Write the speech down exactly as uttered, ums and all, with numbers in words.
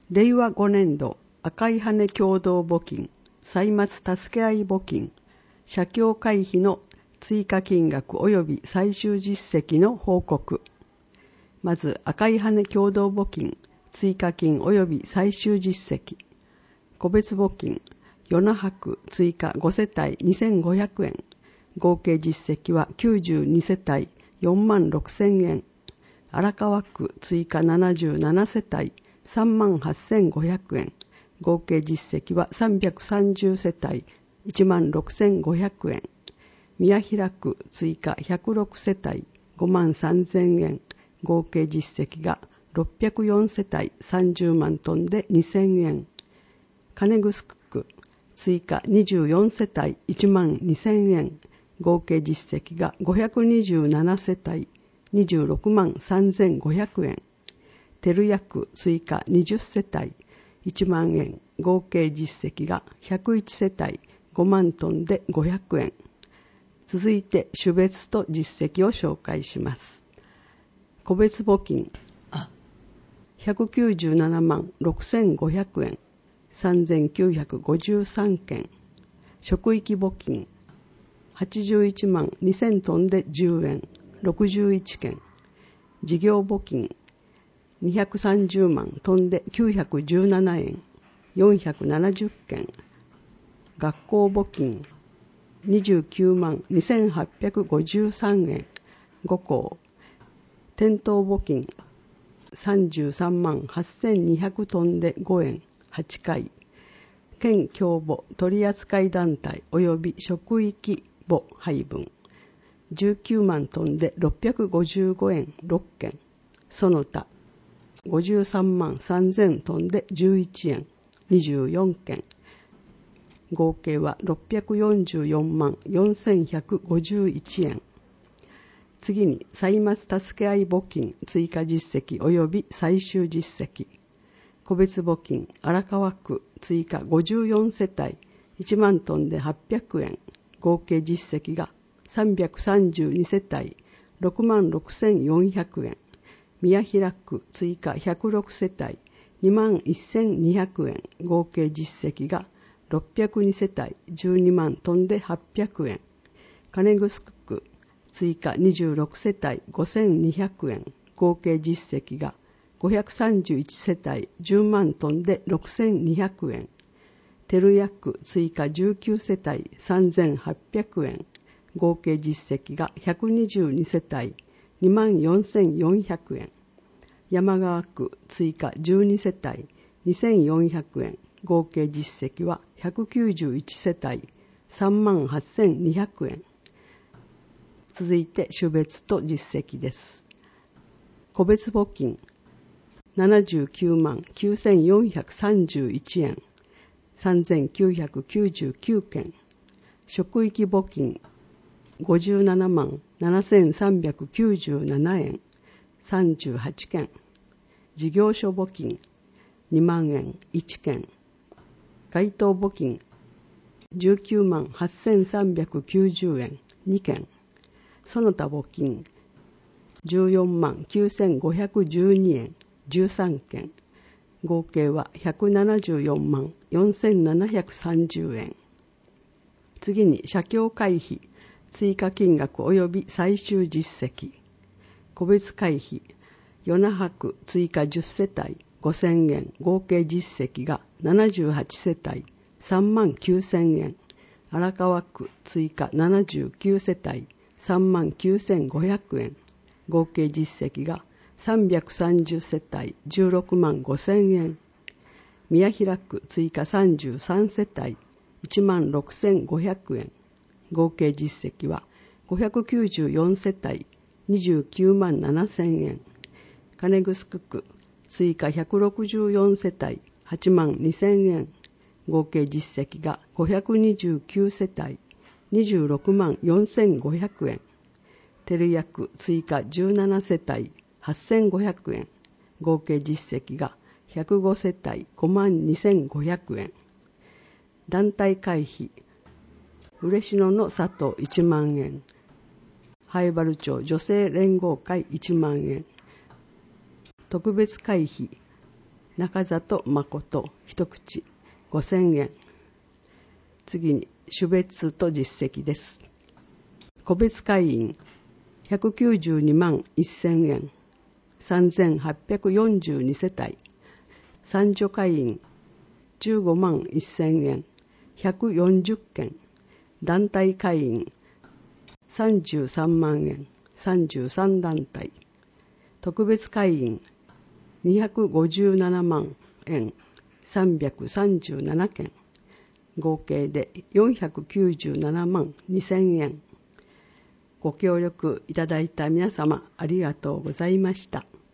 れいわごねんど赤い羽共同募金歳末助け合い募金社協会費の追加金額及び最終実績の報告。まず赤い羽共同募金追加金及び最終実績。個別募金与那覇区追加ごせたいにせんごひゃくえん、合計実績はきゅうじゅうにせたいよんまんろくせんえん。荒川区追加ななじゅうななせたいさんまんはっせんごひゃくえん、合計実績はさんびゃくさんじゅうせたいいちまんろくせんごひゃくえん。宮平区追加ひゃくろくせたいごまんさんぜんえん、合計実績がろっぴゃくよんせたいさんじゅうまんトンでにせんえん。金城区追加にじゅうよんせたいいちまんにせんえん、合計実績がごひゃくにじゅうななせたいにじゅうろくまんさんぜんごひゃくえん。照屋区追加にじゅっせたいいちまんえん、合計実績がひゃくいちせたいごまんトンでごひゃくえん。続いて種別と実績を紹介します。個別募金ひゃくきゅうじゅうななまんろくせんごひゃくえん、さんぜんきゅうひゃくごじゅうさんけん。職域募金はちじゅういちまんにせんトンでじゅうえん、ろくじゅういっけん。事業募金にひゃくさんじゅうまんトンできゅうひゃくじゅうななえん、よんひゃくななじゅっけん。学校募金にじゅうきゅうまんにせんはっぴゃくごじゅうさんえん、ごこう。店頭募金さんじゅうさんまんはっせんにひゃくトンでごえん、はちかい。県共募取扱団体及び職域募配分じゅうきゅうまんトンでろっぴゃくごじゅうごえん、ろっけん。その他ごじゅうさんまんさんぜんトンでじゅういちえん、にじゅうよんけん。合計はろっぴゃくよんじゅうよんまんよんせんひゃくごじゅういちえん。次に歳末助け合い募金追加実績及び最終実績。個別募金荒川区追加ごじゅうよんせたいいちまんトンではっぴゃくえん、合計実績がさんびゃくさんじゅうにせたいろくまんろくせんよんひゃくえん。宮平区追加ひゃくろくせたいにまんせんにひゃくえん、合計実績がろっぴゃくにせたいじゅうにまんトンではっぴゃくえん。金城区追加にじゅうろくせたいごせんにひゃくえん、合計実績がごひゃくさんじゅういちせたいじゅうまんトンでろくせんにひゃくえん。照屋区追加じゅうきゅうせたいさんぜんはっぴゃくえん、合計実績がひゃくにじゅうにせたいにまんよんせんよんひゃくえん。山川区追加じゅうにせたいにせんよんひゃくえん、合計実績はひゃくきゅうじゅういちせたいさんまんはっせんにひゃくえん。続いて種別と実績です。個別募金ななじゅうきゅうまんきゅうせんよんひゃくさんじゅういちえん、さんぜんきゅうひゃくきゅうじゅうきゅうけん。職域募金ごじゅうななまんななせんさんびゃくきゅうじゅうななえん、さんじゅうはちけん。事業所募金にまんえん、いっけん。街頭募金じゅうきゅうまんはっせんさんびゃくきゅうじゅうえん、にけん。その他募金じゅうよんまんきゅうせんごひゃくじゅうにえん、じゅうさんけん。合計はひゃくななじゅうよんまんよんせんななひゃくさんじゅうえん。次に社協会費追加金額及び最終実績。個別会費与那覇区追加じゅっせたいごせんえん、合計実績がななじゅうはちせたいさんまんきゅうせんえん。荒川区追加ななじゅうきゅうせたいさんまんきゅうせんごひゃくえん、合計実績がさんびゃくさんじゅうせたいじゅうろくまんごせんえん。宮平区追加さんじゅうさんせたいいちまんろくせんごひゃくえん、合計実績はごひゃくきゅうじゅうよんせたいにじゅうきゅうまんななせんえん。金城区追加ひゃくろくじゅうよんせたいはちまんにせんえん、合計実績がごひゃくにじゅうきゅうせたいにじゅうろくまんよんせんごひゃくえん。照屋区追加じゅうななせたいはっせんごひゃくえん、合計実績がひゃくごせたいごまんにせんごひゃくえん。団体会費嬉野の佐藤いちまんえん、灰原町女性連合会いちまんえん。特別会費中里誠一口ごせんえん。次に種別と実績です。個別会員ひゃくきゅうじゅうにまんせんえん、さんぜんはっぴゃくよんじゅうに世帯。参助会員じゅうごまんせんえん、ひゃくよんじゅっけん。団体会員さんじゅうさんまんえん、さんじゅうさん団体。特別会員にひゃくごじゅうななまんえん、さんびゃくさんじゅうななけん。合計でよんひゃくきゅうじゅうななまんにせんえん。ご協力いただいた皆様ありがとうございました。